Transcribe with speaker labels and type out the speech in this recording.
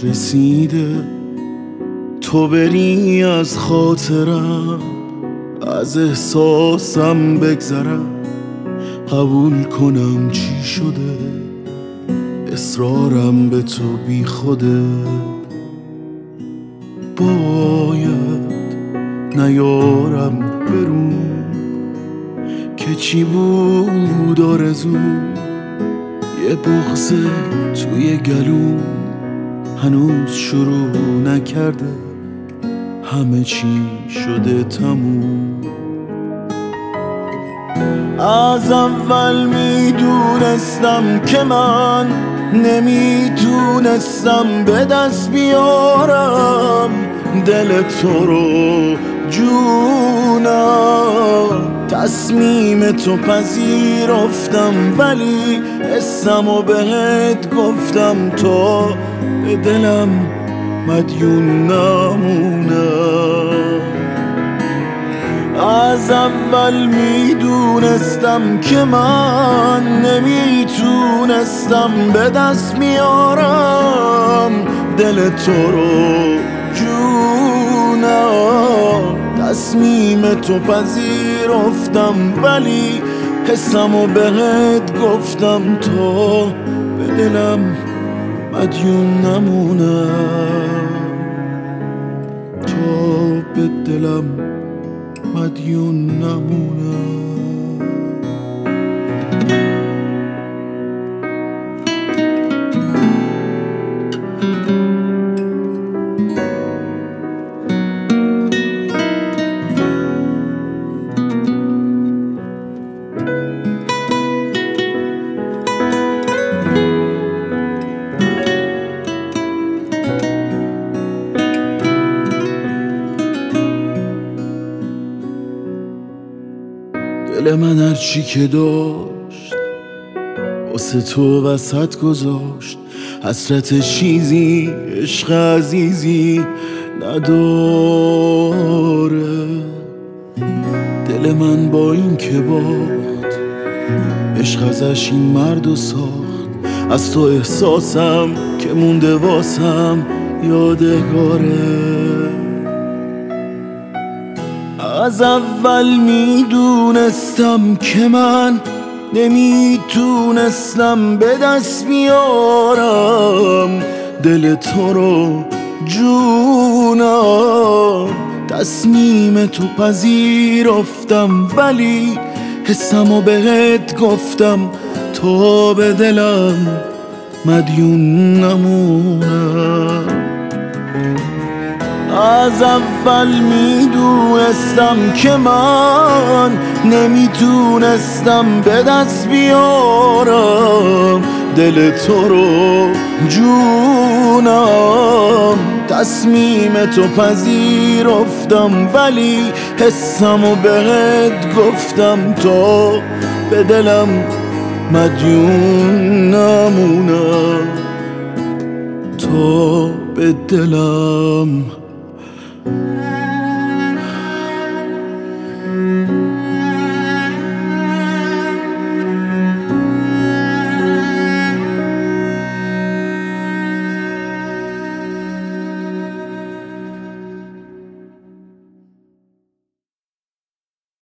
Speaker 1: رسیده تو بری از خاطرم، از احساسم بگذرم، قبول کنم چی شده، اصرارم به تو بی خوده. باید نیارم برون که چی بود آرزوم، یه بغض توی گلوم هنوز شروع نکرده، همه چی شده تموم. از اول میدونستم که من نمیتونستم به دست بیارم دل تو رو جونم. تصمیم تو پذیرفتم ولی حسمو بهت گفتم تا به دلم مدیون نمونم. از اول میدونستم که من نمیتونستم به دست بیارم دل تو رو جونم. تصمیم تو پذیرفتم ولی حسمو بهت گفتم تا به دلم مدیون نمونم، تا به دلم مدیون نمونم. دل من هرچی که داشت واسه تو وسط گذاشت، حسرت چیزی عشق عزیزی نداره. دل من با این که باخت عشق ازش این مردو ساخت، از تو احساسم که مونده واسم یادگاره. از اول میدونستم که من نمیتونستم به دست بیارم دل تو رو جونم. تصمیم تو پذیرفتم ولی حسمو بهت گفتم تا به دلم مدیون نمونم. از اول میدونستم که من نمیتونستم به دست بیارم دل تو رو جونم. تصمیم تو پذیرفتم ولی حسمو بهت گفتم تا به دلم مدیون نمونم، تا به دلم